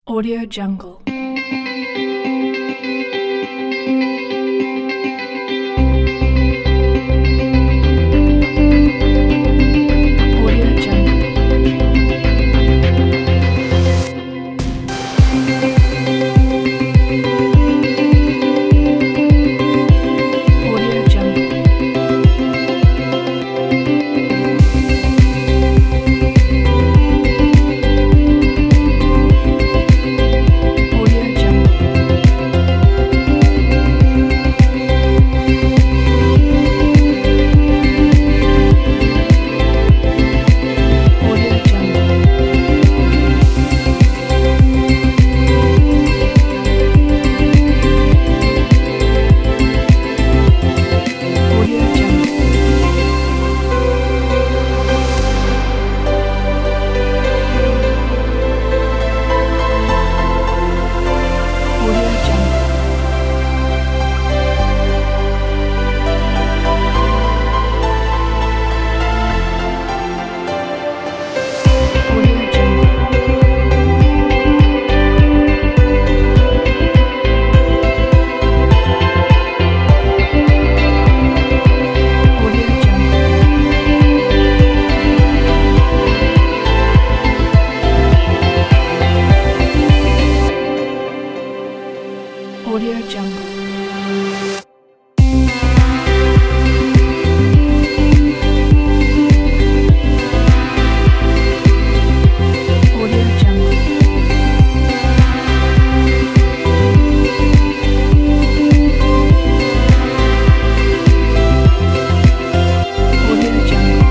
Audio Jungle. Audio Jungle. Audio Jungle. Audio Jungle. Audio Jungle. Audio Jungle. Audio Jungle. Audio Jungle. Audio Jungle. Audio Jungle. Audio Jungle. Audio Jungle.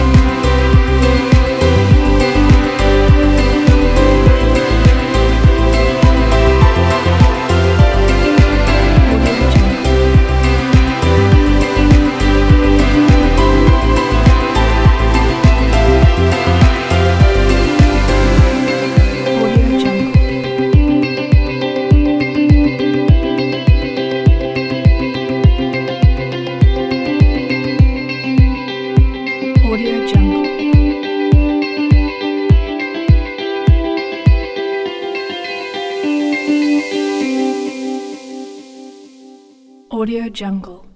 Audio Jungle. Audio Jungle. Audio Jungle. Audio Jungle.